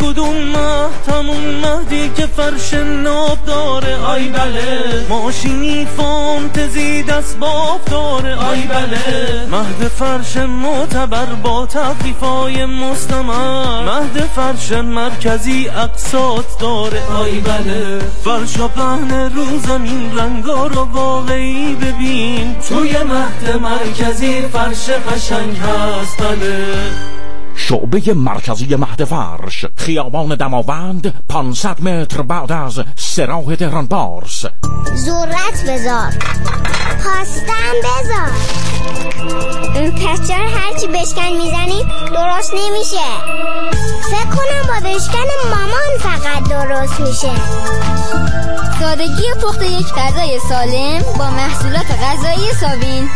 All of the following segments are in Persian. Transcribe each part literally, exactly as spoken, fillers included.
کدوم مهتمون مهدی که فرش ناب داره آی بله، ماشینی فانتزی دست باف داره آی بله، مهد فرش معتبر با تخفیفای مستمر، مهد فرش مرکزی اقساط داره آی بله، فرشا پهن رو زمین رنگا رو واقعی ببین، توی مهد مرکزی فرش قشنگ هست بله. شعبه مرکزی مهد فرش، خیابان دماوند، پانصد متر بعد از سراح تهران پارس. ذرت بذار، خواستم بذار، پس چرا هرچی بشکن میزنی درست نمیشه؟ فکر کنم با بشکن مامان فقط درست میشه. سادگی پخت یک غذای سالم با محصولات غذایی ساوین.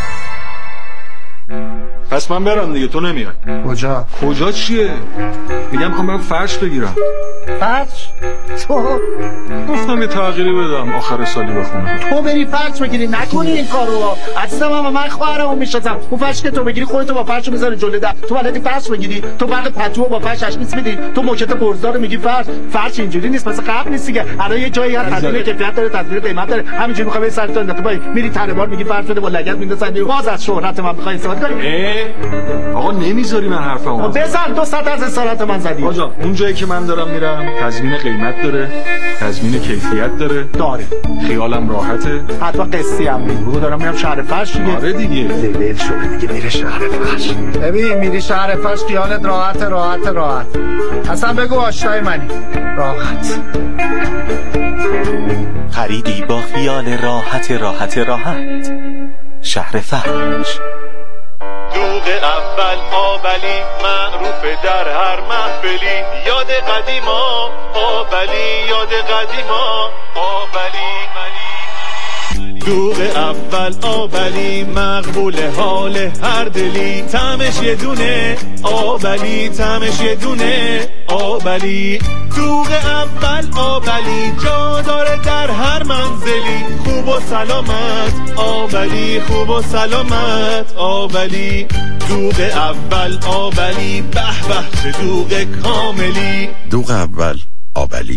پس من برم دیگه، تو نمیای. کجا؟ کجا چیه؟ میگم میخوام برم فرش بگیرم. فرش؟ تو؟ گفتم یه تغییری بدم آخر سالی بخونم. تو بری فرش بگیری، نکنی این کارو. اصلا من من خواهرمو میشناسم. اون فرش که تو بگیری خودتو با فرش میذاری جلوی در. تو بلدی فرش بگیری؟ تو برق پتو با فرش تشخیص میدی؟ تو موکت برزدار میگی فرش. فرش اینجوری نیست، مثل قبل نیست دیگه. الان یه جایی هست تضمین کیفیت داره، تضمین قیمت داره. همینجوری میخوای سر تو انداختی پای میری تره بار میگی فرش بده با لگد میندازن. باز از شهرت من میخوای استفاده کنی؟ آقا نمیذاری من حرفمو بزن. دو ساعت از استراحت من زدی. آقا اون جایی که من دارم میرم تضمین قیمت داره، تضمین کیفیت داره داره، خیالم راحته. حتما قصی هم میگو دارم میرم شهر فرش دیگه. آره دیگه لیل شده دیگه، میره شهر فرش. ببین میری شهر فرش خیالت راحت راحت راحت. اصلا بگو آشنای منی. راحت. خریدی با خیال راحت راحت راحت. شهر فرش. دوغ اول آبلی معروف در هر محفلی، یاد قدیما آبلی، یاد قدیما آبلی. دوغ اول آبلی مقبول حال هر دلی، طعمش یه دونه آبلی، طعمش یه دونه آبلی. دوغ اول آبلی جا داره در هر منزلی، خوب و سلامت آبلی، خوب و سلامت آبلی. دوغ اول آبلی، به به چه دوغ کاملی. دوغ اول آبلی.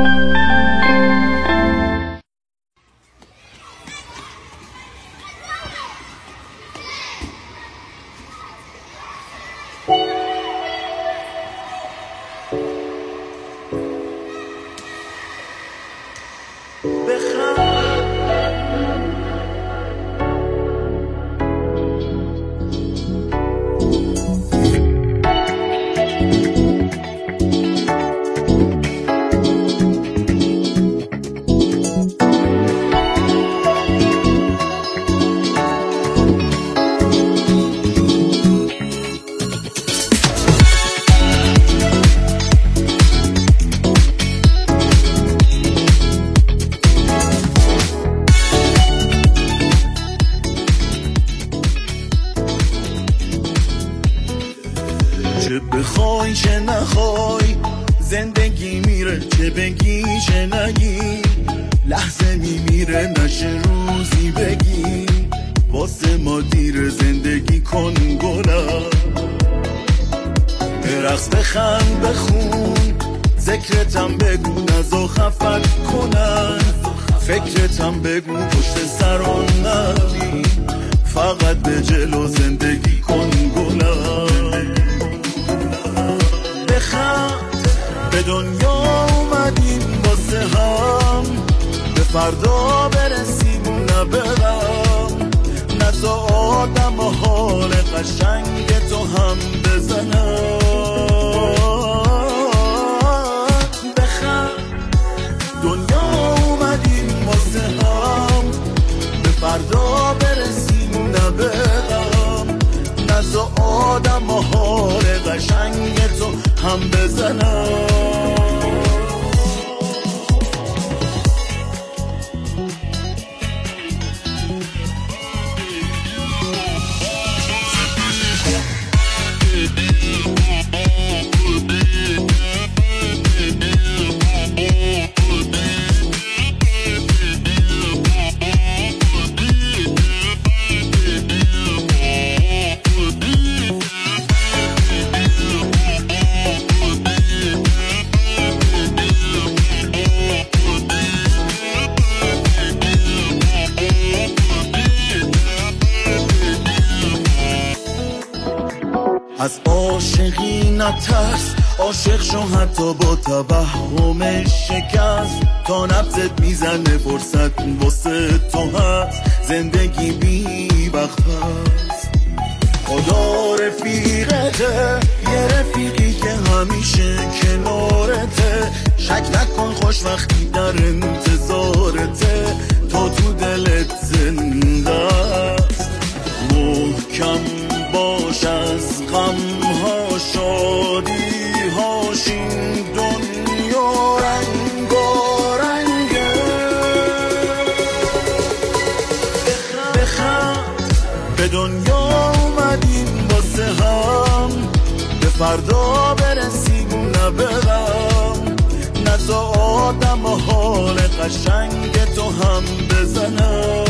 چه بخوای چه نخوای زندگی میره، چه بگی چه نگی لحظه میمیره، نشه روزی بگی واسه ما دیر زندگی کن گلم. برقص بخند بخون ذکرتم بگو نزا خفت کنن، فکرتم بگو پشت سران نبی، فقط به جلو زندگی کن گلم. بخند به دنیا اومدیم واسه هم، به فردا برسیم نه برم، نزا آدم و حال قشنگ تو هم بزنم. بخند دنیا اومدیم واسه هم، به فردا برسیم نه برم، نزا آدم و حال قشنگ تو هم بزنم. نترس عاشق شو حتی با توهم شکست تا نبضت میزنه فرصت واسه تو هست زندگی بی وقت هست خدا رفیقته یه رفیقی که همیشه کنارته شک نکن خوش وقتی در انتظارته تا تو دلت زنده است محکم باش از غم ها شادی هاش این دنیا رنگارنگه بخند به دنیا اومدیم واسه هم به فردا برسیم نه به غم نه تا آدم حال قشنگ تو هم بزنم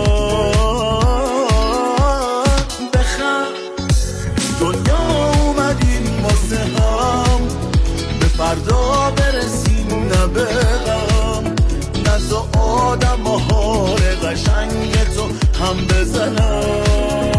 دنیا اومدیم واسه هم به فردا برسیم نه به غم نه تو آدم حال قشنگ تو هم بزنم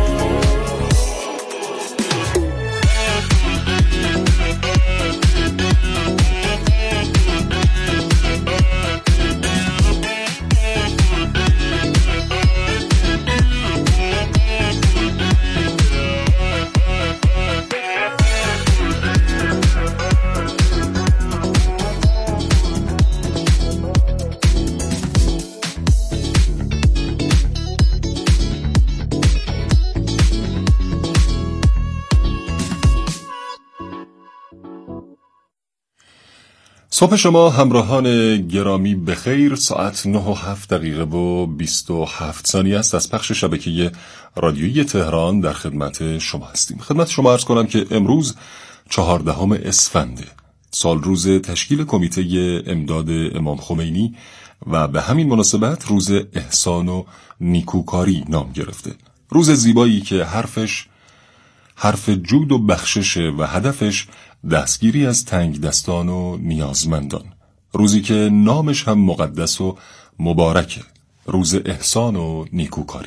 صبح شما همراهان گرامی بخیر. ساعت نه و هفت دقیقه و بیست و هفت ثانیه است. از پخش شبکه رادیویی تهران در خدمت شما هستیم. خدمت شما عرض کنم که امروز چهاردهم اسفنده، سال روز تشکیل کمیته امداد امام خمینی و به همین مناسبت روز احسان و نیکوکاری نام گرفته. روز زیبایی که حرفش حرف جود و بخششه و هدفش دستگیری از تنگ دستان و نیازمندان. روزی که نامش هم مقدس و مبارکه، روز احسان و نیکوکاری.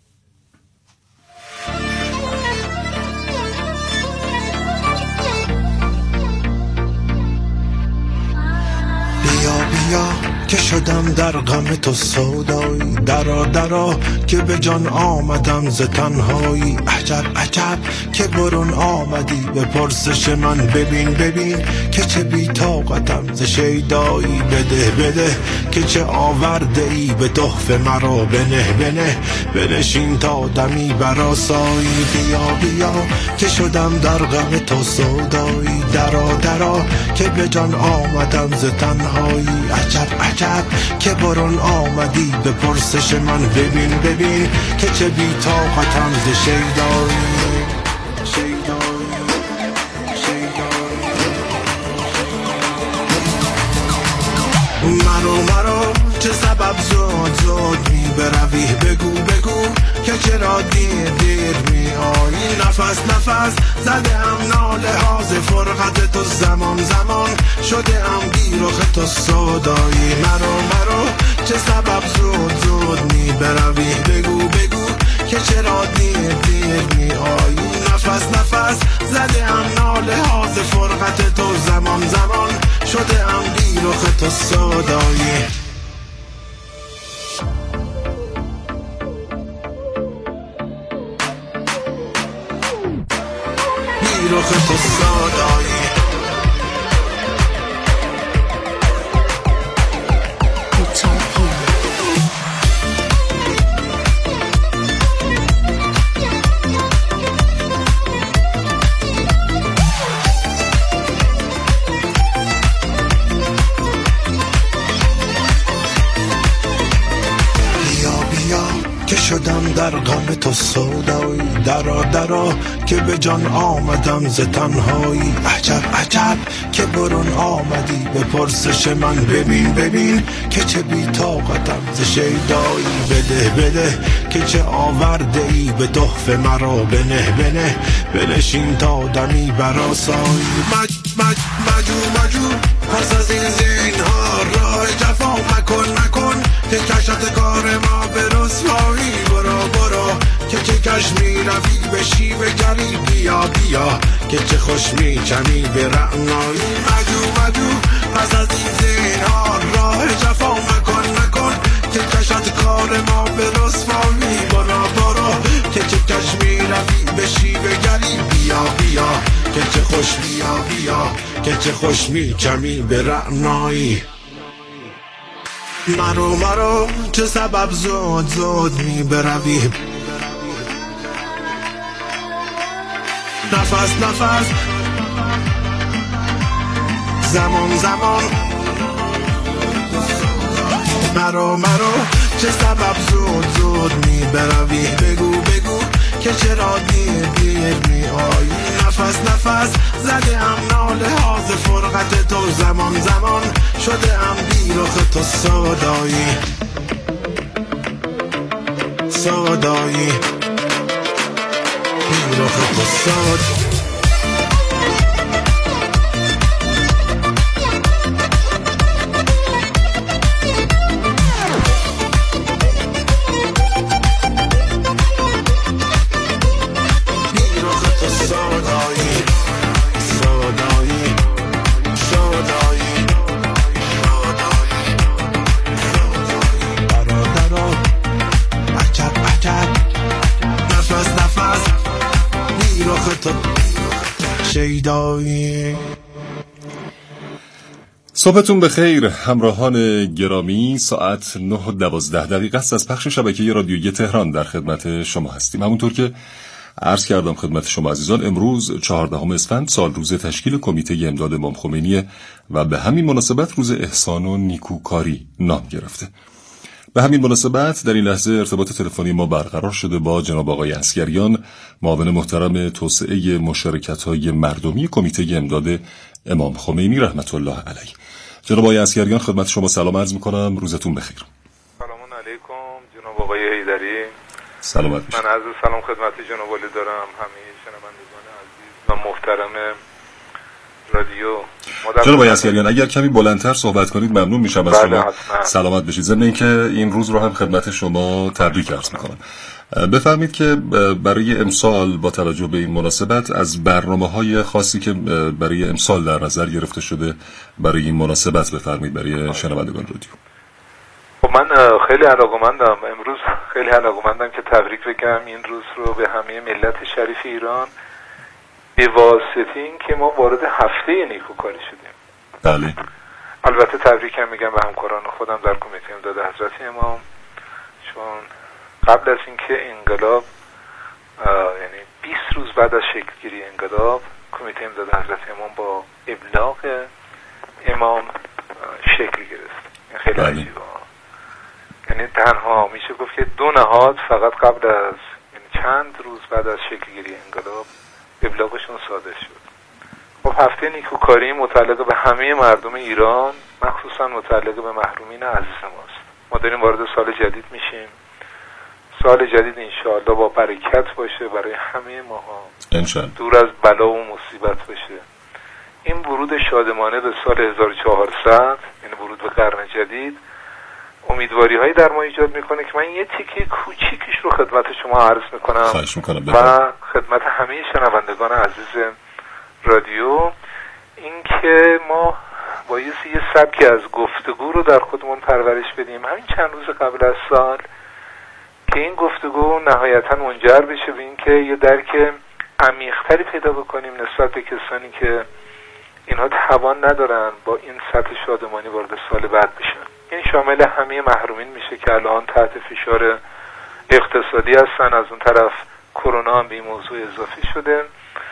بیا بیا که شدم در غم تو سودایی، درا درا که به جان آمدم ز تنهایی. عجب عجب که برون آمدی به پرسش من، ببین ببین که چه بی طاقتم ز شیدایی. بده بده که چه آورده ای به تحفه مرا، بنه بنه بنشین تا دمی برآسایی. بیا بیا که شدم در غم تو سودایی، درا درا که به جان آمدم ز تنهایی. عجب عجب که برون آمدی به پرسش من، ببین ببین که چه بی طاقتم ز شیدایی. مرو مرو چه سبب زود زود می بروی، بگو بگو که چرا دیر دیر می آیی. نفس نفس زده هم ناله ها ز فرقت تو، زمان زمان شده هم بیرخ تو سودایی. مرو مرو چه سبب زود زود می بروی، بگو بگو که چرا دیر دیر می آیی. نفس نفس زده هم ناله ها ز فرقت تو، زمان زمان شده هم بیرخ تو سودایی. بیرخ تو سودایی. شدم در غم تو سودایی، درا درا که به جان آمدم ز تنهایی. عجب عجب که برون آمدی به پرسش من، ببین ببین که چه بی طاقتم ز شیدایی. بده بده که چه آورده ای به تحفه مرا، بنه بنه بنشین تا دمی برآسایی. مج مج مجو مجو پس از این زینهار راه جفا مکن مکن که کشت کار ما به رسوایی. برو برو که که چشمی روی بشی بگری بیا بیا که چه خوش می کمی به رعنایی مگو مگو پس از این زینهار راه جفا مکن مکن که کشت کار ما به رسوایی برا برا که چه چشمی روی بشی بگری بیا بیا که چه خوش بیا بیا که چه خوش می کمی به رعنایی مرو مرو چه سبب زود زود می بروی نفس نفس زمان زمان مرو مرو چه سبب زود زود می بروی بگو بگو که چرا دیر دیر می آیی نفس نفس زده ام ناله ها ز فرقت تو زمان زمان شده ام بیرخ تو سودایی سودایی بیرخ تو سودایی صبحتون بخیر همراهان گرامی. ساعت نه و دوازده دقیقه است از پخش شبکه رادیویی تهران در خدمت شما هستیم. همونطور که عرض کردم خدمت شما عزیزان، امروز چهاردهم اسفند سال روز تشکیل کمیته امداد امام خمینی و به همین مناسبت روز احسان و نیکوکاری نام گرفته. به همین مناسبت در این لحظه ارتباط تلفنی ما برقرار شده با جناب آقای عسگریان، معاون محترم توسعه مشارکت‌های مردمی کمیته امداد امام خمینی رحمت الله علیه. جناب آقای عسگریان خدمت شما سلام عرض می‌کنم، روزتون بخیر. سلام علیکم جناب آقای حیدری. سلامت باشید. من عرض سلام خدمت جناب عالی دارم، همه شنوندگان عزیز و محترم رادیو. جناب آقای عسگریان اگر کمی بلندتر صحبت کنید ممنون میشم از شما. حتما. سلامت بشید. ضمن اینکه این روز رو هم خدمت شما تبریک عرض می‌کنم. بفرمایید که برای امسال با توجه به این مناسبت از برنامه‌های خاصی که برای امسال در نظر گرفته شده برای این مناسبت بفرمایید برای شنوندگان رادیو. خب من خیلی علاقه‌مندم امروز خیلی علاقه‌مندم که تبریک بگم این روز رو به همه ملت شریف ایران به واسطه این که ما وارد هفته نیکوکاری شدیم. بله. البته تبریکم میگم به همکاران خودم در کمیته امداد حضرت امام، چون قبل از اینکه انقلاب یعنی بیست روز بعد از شکلگیری انقلاب کمیته امداد حضرت امام با ابلاغ امام شکل گرفت. این خیلی عجیبه. یعنی تنها میشه گفت که دو نهاد فقط قبل از یعنی چند روز بعد از شکلگیری انقلاب ابلاغشون صادر شد. خب هفته نیکوکاری متعلق به همه مردم ایران، مخصوصا متعلق به محرومین عزیز ماست. ما داریم وارد سال جدید میشیم. سال جدید انشاءالله با برکت باشه برای همه ماها، انشاءالله دور از بلا و مصیبت باشه. این ورود شادمانه به سال هزار و چهارصد یعنی ورود به قرن جدید امیدواری هایی در ما ایجاد میکنه که من یه تیکه کوچیکش رو خدمت شما عرض میکنم خواهش میکنم و خدمت همه شنوندگان عزیز رادیو. این که ما بایستی یه سبکی از گفتگو رو در خودمون پرورش بدیم همین چند روز قبل از سال که این گفتگو نهایتا منجر بشه به این که یه درک عمیق‌تری پیدا بکنیم نسبت به کسانی که اینها توان ندارن با این سطح شادمانی وارد سال بعد بشن. این شامل همه محرومین میشه که الان تحت فشار اقتصادی هستن، از اون طرف کرونا هم به این موضوع اضافه شده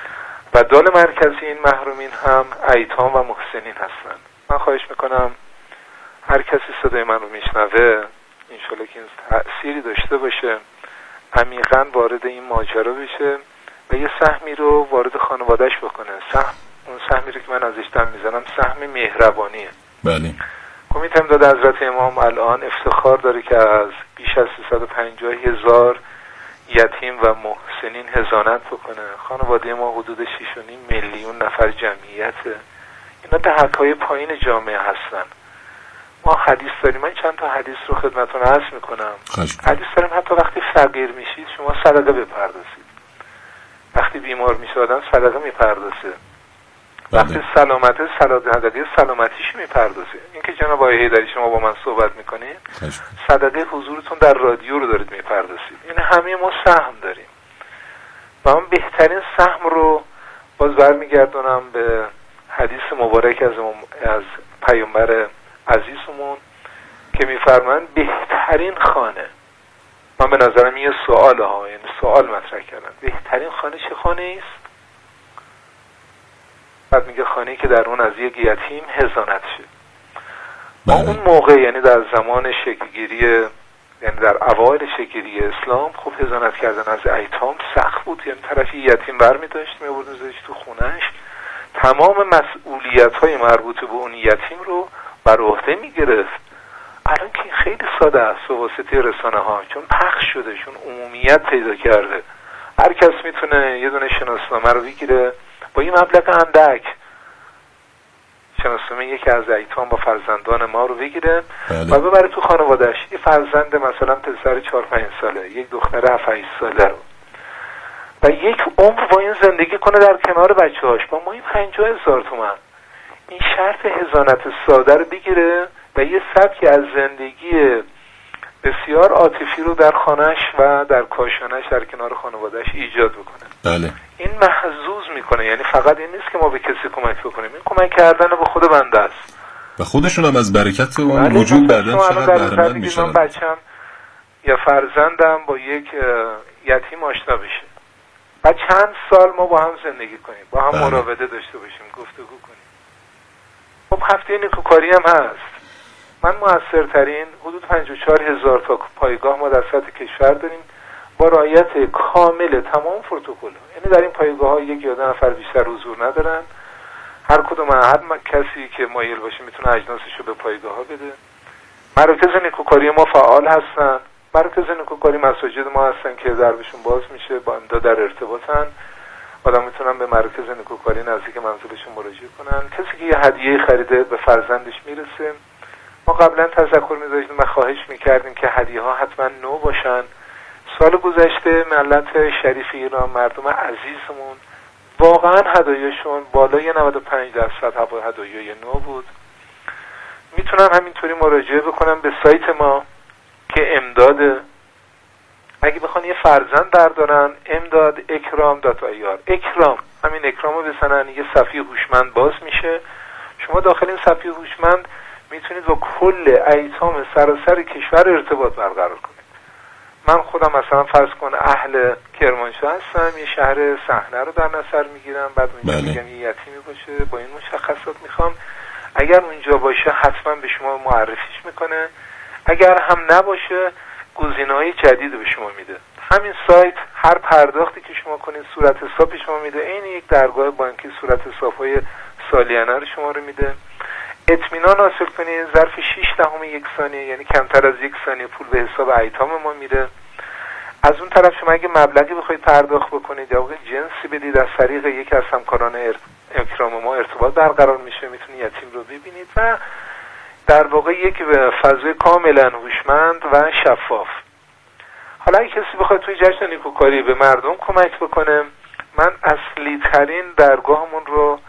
و دال مرکزی این محرومین هم ایتام و محسنین هستن. من خواهش میکنم هر کسی صدای من رو میشنوه انشالله که این تأثیری داشته باشه، عمیقاً وارد این ماجرا بشه و یه سهمی رو وارد خانوادهش بکنه. سهم اون سهمی رو که من ازش دم میزنم سهم مهربانیه. بله. کمیته امداد حضرت امام الان افتخار داره که از بیش از سیصد و پنجاه هزار یتیم و محسنین حضانت بکنه. خانواده ما حدود شش و نیم میلیون نفر جمعیته. اینا دهک‌های پایین جامعه هستن. ما حدیث داریم. من چند تا حدیث رو خدمتتون عرض میکنم. خشم. حدیث داریم حتی وقتی فقیر میشید شما صدقه بپردازید. وقتی بیمار میشه آدم صدقه میپردازه. وقتی سلامته صدقه سلامتیش میپردازه. این که جناب آقای حیدری شما با من صحبت میکنید صدقه حضورتون در رادیو رو دارید میپردازید. این همه ما سهم داریم و من بهترین سهم رو باز برمیگردونم به حدیث مبارک از از پیامبر عزیزمون که میفرمایند بهترین خانه، من به نظرم یه سوال ها یعنی سوال مطرح کردن، بهترین خانه چه خانه است؟ بعد میگه خانه‌ای که در اون از یک یتیم حضانت شه. ما اون موقع یعنی در زمان شکلگیری یعنی در اوایل شکلگیری اسلام خب حضانت کردن از ایتام سخت بود. یعنی طرفی یتیم برمی داشت می آورد می‌ذاشت تو خونه‌اش، تمام مسئولیت‌های مربوط به اون یتیم رو بر عهده می‌گرفت. الان که خیلی ساده است به واسطه رسانه‌ها، چون پخش شده، چون عمومیت پیدا کرده، هر کس میتونه یه دونه شناسنامه رو بگیره با یه مبلغ اندک، شناسنامه یکی از ایتام با فرزندان ما رو بگیره بله. و ببره تو خانواده‌اش. یه فرزند مثلا پسر چهار پنج ساله، یک دختر هفت هشت ساله رو و یک عمر با این زندگی کنه در کنار بچه‌هاش با ما این پنجاه هزار تومن. این شرط حضانت ساده رو بگیره و یه سبک از زندگی بسیار عاطفی رو در خانه‌اش و در کاشانه‌اش در کنار خانواده‌اش ایجاد بکنه. بله. این محظوظ میکنه. یعنی فقط این نیست که ما به کسی کمک بکنیم، این کمک کردن به خود بنده است و خودشون هم از برکت اون وجود بعدن چقدر بهره‌مند میشن. من بچم یا فرزندم با یک یتیم آشنا بشه و چند سال ما با هم زندگی کنیم، با هم بله. مراوده داشته باشیم، گفتگو کنیم. خب هفته نیکوکاری هم هست. من موثرترین حدود پنجاه و چهار هزار تا پایگاه ما در سطح کشور داریم با رعایت کامل تمام پروتکل. یعنی در این پایگاه ها یک یا دو نفر بیشتر حضور ندارن. هر کدوم هر کسی که مایل باشه میتونه اجناسش رو به پایگاه ها بده. مراکز نیکوکاری ما فعال هستن. مراکز نیکوکاری مساجد ما هستن که دربشون باز میشه، با امداد در ارتباطن. آدم میتونن به مراکز نیکوکاری نزدیک منزلشون مراجعه کنن. کسی که یه هدیه خریده به فرزندش میرسه. ما قبلا تذکر می‌ذاشتیم و خواهش می‌کردیم که هدیه ها حتما نو باشن. سال گذشته ملت شریف ایران، مردم عزیزمون، واقعا هدایاشون بالای نود و پنج درصد هدایای نو بود. میتونن همینطوری مراجعه بکنن به سایت ما که امداد، اگه بخوان یه فرزند بردارن امداد اکرام دات آی آر، اکرام، همین اکرام رو بزنن یه صفحه هوشمند باز میشه. شما داخل این صفحه هوشمند میتونید با کل ایتام سراسر کشور ارتباط برقرار کنید. من خودم مثلا فرض کن اهل کرمانشاه هستم، یه شهر صحنه رو در نظر میگیرم، بعد اونجا بله. میگم یه یتیمی باشه با این مشخصات میخوام، اگر اونجا باشه حتما به شما معرفیش میکنه، اگر هم نباشه گزینه‌های جدید به شما میده. همین سایت هر پرداختی که شما کنید صورت حساب شما میده، این یک درگاه بانکی صورت حساب‌های سالیانه رو شما رو میده. اطمینان حاصل کنید ظرف شش دهم یک ثانیه، یعنی کمتر از یک ثانیه پول به حساب ایتام ما میره. از اون طرف شما اگه مبلغی بخواید پرداخت بکنید یا جنسی بدید، از طریق یکی از همکاران اکرام ما ارتباط برقرار میشه، میتونید یتیم رو ببینید و در واقع یک فضای کاملا هوشمند و شفاف. حالا اگه کسی بخواد توی جشن نیکوکاری به مردم کمک بکنه، من اصلی ترین درگاهمون رو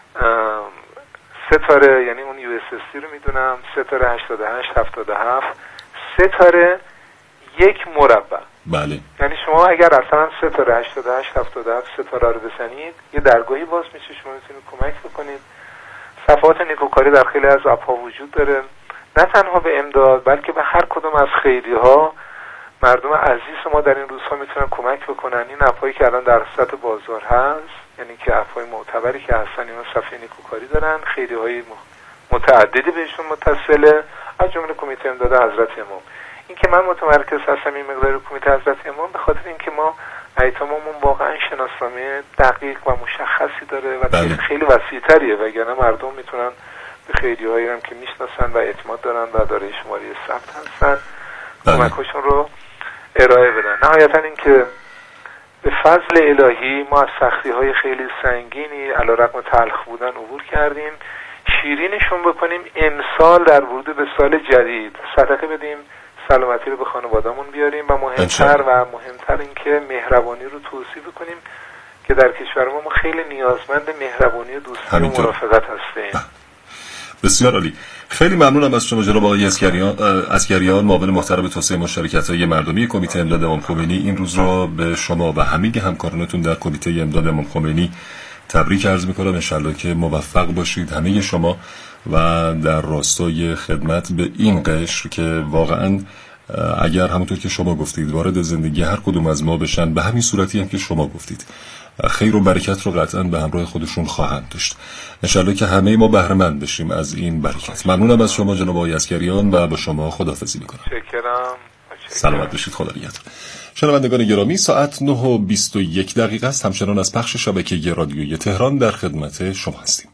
ستاره، یعنی اون یو اس اس دی رو میدونم، ستاره هشتاد و هشت هفتاد و هفت، ستاره یک مربع. بله. یعنی شما اگر اصلا ستاره هشتاد و هشت هفتاد و هفت ستاره رو بزنید یه درگاهی باز میشه، شما میتونید کمک بکنید. صفحات نیکوکاری در خیلی از اپ‌ها وجود داره، نه تنها به امداد بلکه به هر کدوم از خیری‌ها. مردم عزیز ما در این روزها میتونن کمک بکنن. این اپ‌هایی که الان در سطح بازار هست، یعنی که اپ‌های معتبری که هستن، اینا صفحه نیکوکاری دارن، خیری‌های متعددی بهشون متصله، از جمله کمیته امداد حضرت امام. این که من متمرکز هستم این مقدار کمیته حضرت امام به خاطر اینکه ما ایتاممون واقعا شناسنامه دقیق و مشخصی داره و بله. خیلی وسیع‌تریه، وگرنه مردم میتونن به خیری‌هایی هم که میشناسن و اعتماد دارن و دارای شماره ثبت هستن بله. کمکشون رو ارائه بدن. نهایتا اینکه به فضل الهی ما از سختی‌های خیلی سنگینی علیرغم تلخ بودن عبور کردیم. شیرینشون بکنیم امسال در ورود به سال جدید صدقه بدیم، سلامتی رو به خانواده‌مون بیاریم و مهمتر و مهمتر این که مهربانی رو توصیف کنیم که در کشور ما ما خیلی نیازمند مهربانی و دوستی و مرافقت هستیم. بسیار عالی. خیلی ممنونم از شما جناب آقای اسکریان اسکریان معاون محترم توسعه مشارکت‌های مردمی کمیته امداد امام خمینی. این روز را به شما و همه همکارانتون در کمیته امداد امام خمینی تبریک عرض می‌کنم. ان شاءالله که موفق باشید همه شما و در راستای خدمت به این قشر که واقعاً اگر همونطور که شما گفتید وارد زندگی هر کدوم از ما بشن به همین صورتی هم که شما گفتید، خیر و برکت رو قطعاً به همراه خودشون خواهند داشت. انشالله که همه ما بهره مند بشیم از این برکت. ممنونم از شما جناب آقای اسکریان و با شما خداحافظی میکنم. شکرم. سلامت باشید. خدا نگهدار. شنوندگان گرامی، ساعت نه و بیست و یک دقیقه است. همچنان از پخش شبکه رادیویی تهران در خدمت شما هستیم.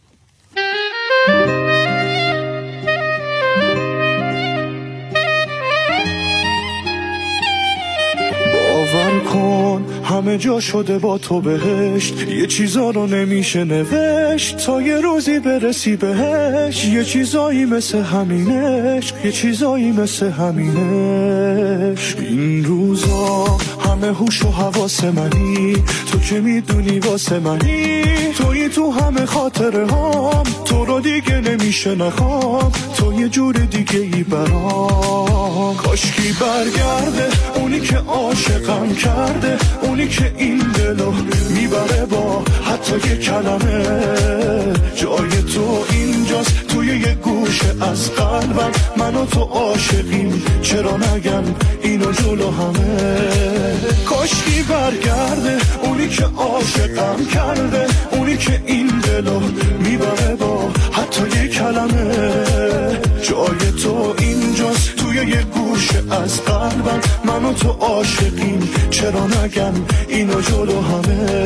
باور کن همه جا شده با تو بهشت، یه چیزا رو نمیشه نوشت تا یه روزی برسی بهش. یه چیزایی مثل همینش، یه چیزایی مثل همینش. این روزا همه هوش و حواس منی، تو که میدونی واسه منی، توی تو همه خاطره هام، تو رو دیگه نمیشه نخوام، تو یه جور دیگه ای برام. کاشکی برگرده اونی که عاشقم کرده، اونی که این دلو میبره با حتی یه کلمه. جای تو اینجاست توی یه گوشه از قلبم، من و تو عاشقیم چرا نگم اینو جلو همه. کاشکی برگرده اونی که عاشقم کرده، اونی که این دلو میبره با حتی یه کلمه. جای تو اینجاست توی یه گوشه از قلبم، من و تو عاشقیم چرا نگم اینو جلو همه.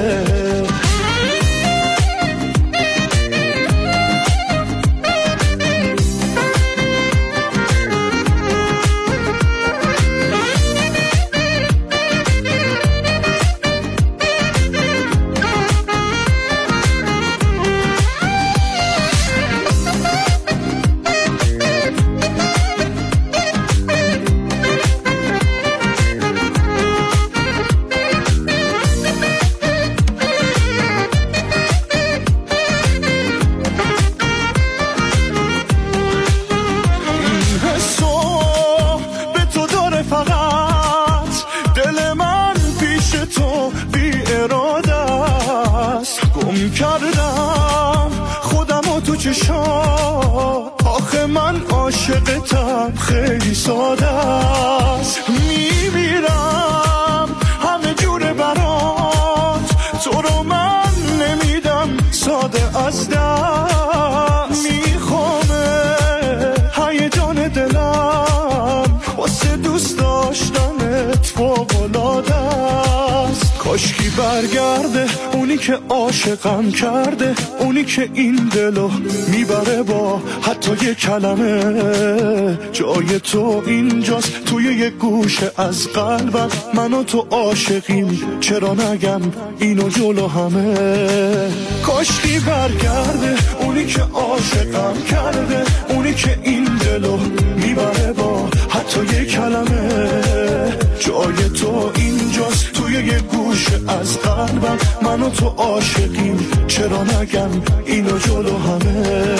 آخه من عاشقتم خیلی ساده است، میمیرم همه جوره برات، تو رو من نمیدم ساده از دست. میخوامه هیجان دلم واسه دوست داشتنت فوق‌العاده است. کاشکی برگرده اونی که عاشقم کرده، اونی که این دلو میبره با حتی یه کلمه. جای تو اینجاست توی یه گوشه از قلبم، من و تو عاشقیم چرا نگم اینو جلو همه. کاشکی برگرده اونی که عاشقم کرده، اونی که این دلو میبره با حتی یه کلمه. جای تو اینجاست توی یه گوشه از قلبم، من و تو عاشقیم چرا نگم اینو جلو همه.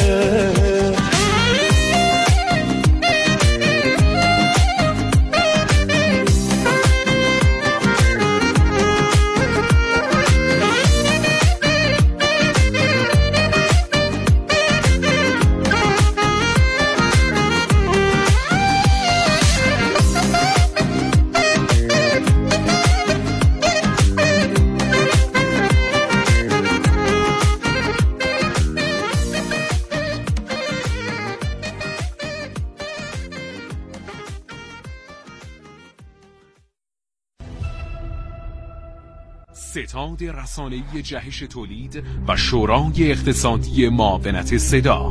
ستاد رسانه‌ای جهش تولید و شورای اقتصادی معاونت صدا.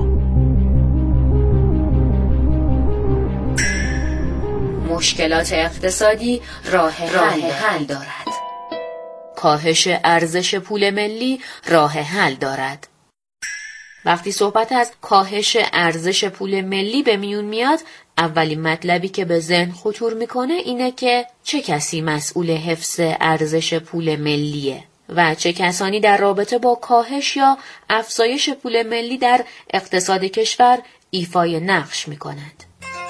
مشکلات اقتصادی راه حل دارد. کاهش ارزش پول ملی راه حل دارد. وقتی صحبت از کاهش ارزش پول ملی به میون میاد، اولین مطلبی که به ذهن خطور میکنه اینه که چه کسی مسئول حفظ ارزش پول ملیه و چه کسانی در رابطه با کاهش یا افزایش پول ملی در اقتصاد کشور ایفای نقش میکنند.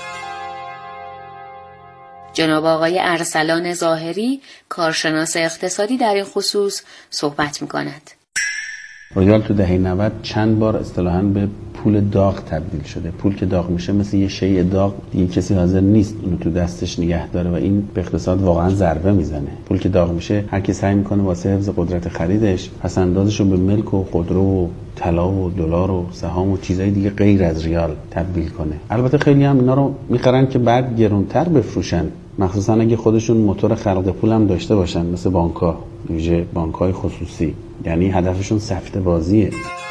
جناب آقای ارسلان ظاهری، کارشناس اقتصادی، در این خصوص صحبت میکنند. ریال تو دهه نود چند بار اصطلاحاً به پول داغ تبدیل شده. پول که داغ میشه مثل یه شیء داغ، دیگه کسی حاضر نیست اونو تو دستش نگه داره و این به اقتصاد واقعا ضربه میزنه. پول که داغ میشه هر کی سعی میکنه واسه حفظ قدرت خریدش پسندازش رو به ملک و خودرو و طلا و دلار و سهام و چیزای دیگه غیر از ریال تبدیل کنه. البته خیلی هم اینا رو میخرن که بعد گرونتر بفروشن، مخصوصا اگه خودشون موتور خلق پول هم داشته باشن، مثل بانک‌ها، ویژه بانک‌های خصوصی. یعنی هدفشون سفته بازیه.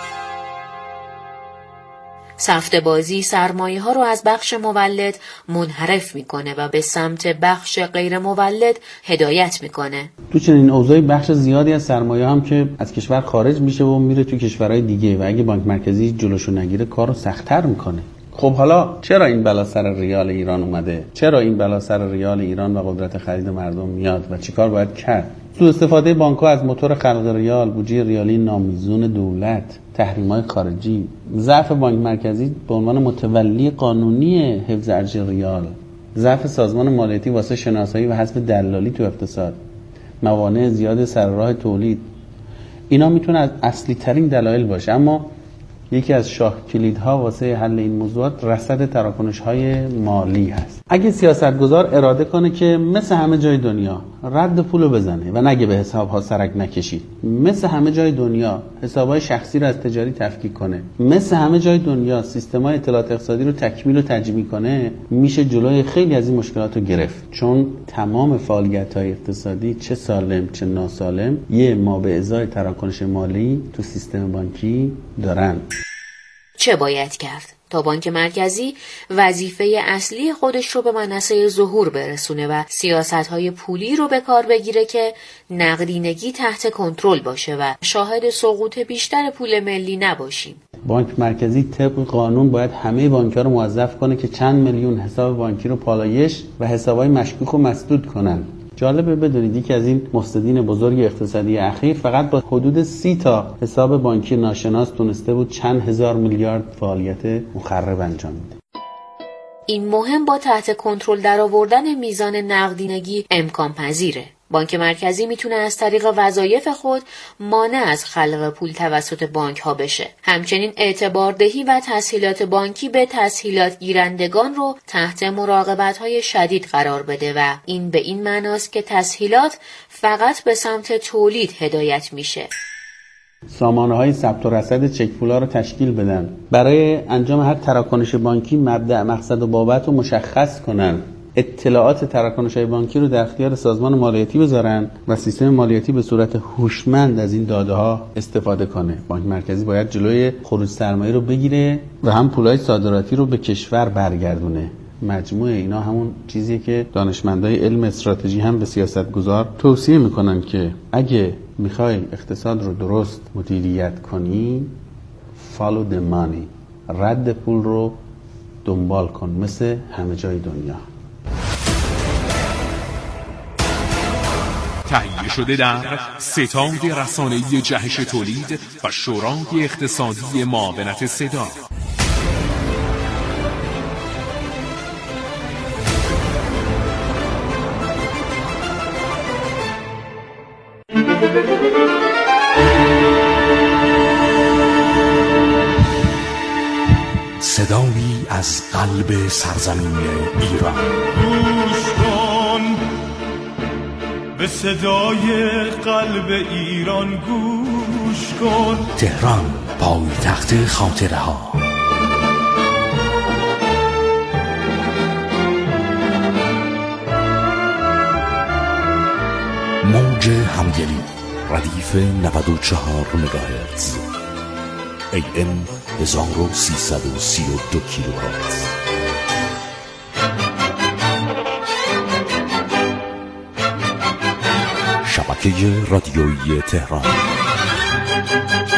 سفته بازی سرمایه ها رو از بخش مولد منحرف میکنه و به سمت بخش غیر مولد هدایت میکنه. تو چنین اوضاعی بخش زیادی از سرمایه هم که از کشور خارج میشه و میره تو کشورهای دیگه و اگه بانک مرکزی جلوشو نگیره کارو سخت‌تر میکنه. خب حالا چرا این بلا سر ریال ایران اومده؟ چرا این بلا سر ریال ایران و قدرت خرید مردم میاد و چیکار باید کرد؟ سوء استفاده بانک‌ها از موتور خلق ریال، بودجه ریالی نامیزون دولت، تحریم‌های خارجی، ضعف بانک مرکزی به عنوان متولی قانونی حفظ ارزش ریال، ضعف سازمان مالیاتی واسه شناسایی و حذف دلالی تو اقتصاد، موانع زیاد سر راه تولید، اینا میتونه از اصلی ترین دلایل باشه. اما یکی از شاه کلیدها واسه حل این موضوعات رصد تراکنش‌های مالی هست. اگه سیاستگزار اراده کنه که مثل همه جای دنیا رد پولو بزنه و نگه به حساب‌ها سرک نکشید، مثل همه جای دنیا حساب‌های شخصی رو از تجاری تفکیک کنه، مثل همه جای دنیا سیستم‌های اطلاعات اقتصادی رو تکمیل و تجمیع کنه، میشه جلوی خیلی از این مشکلات رو گرفت. چون تمام فعالیت‌های اقتصادی چه سالم چه ناسالم یه ما به ازای تراکنش مالی تو سیستم بانکی دارن. چه باید کرد تا بانک مرکزی وظیفه اصلی خودش رو به منصه ظهور برسونه و سیاست‌های پولی رو به کار بگیره که نقدینگی تحت کنترل باشه و شاهد سقوط بیشتر پول ملی نباشیم؟ بانک مرکزی طبق قانون باید همه بانک‌ها رو موظف کنه که چند میلیون حساب بانکی رو پالایش و حساب‌های مشکوک رو مسدود کنن. جالبه بدونید یکی از این مفسدین بزرگ اقتصادی اخیر فقط با حدود سی تا حساب بانکی ناشناس تونسته بود چند هزار میلیارد فعالیت مخرب انجام بده. این مهم با تحت کنترل درآوردن میزان نقدینگی امکان پذیره. بانک مرکزی میتونه از طریق وظایف خود مانع از خلق پول توسط بانک ها بشه. همچنین اعتباردهی و تسهیلات بانکی به تسهیلات گیرندگان رو تحت مراقبت های شدید قرار بده و این به این معناست که تسهیلات فقط به سمت تولید هدایت میشه. سامانه‌های ثبت و رصد چک پولا رو تشکیل بدن. برای انجام هر تراکنش بانکی مبدأ، مقصد و بابت رو مشخص کنن. اطلاعات تراکنش‌های بانکی رو در اختیار سازمان مالیاتی بذارن و سیستم مالیاتی به صورت هوشمند از این داده‌ها استفاده کنه. بانک مرکزی باید جلوی خروج سرمایه رو بگیره و هم پولای صادراتی رو به کشور برگردونه. مجموعه اینا همون چیزیه که دانشمندای علم استراتژی هم به سیاستگزار توصیه میکنن که اگه میخوای اقتصاد رو درست مدیریت کنی، follow the money، رد پول رو دنبال کن مثل همه جای دنیا. تهیه شده در ستاد رسانه‌ای جهش تولید و شورای اقتصادی معاونت صدا. صدایی از قلب سرزمین ایران. گوش کن به صدای قلب ایران، گوش کن. تهران، پایتخت خاطره ها. موج همگلی، ردیف نود و چهار مگاهرتز، ای ام هزار و سیصد و سی و دو کیلوهرتز. شبکه رادیویی تهران.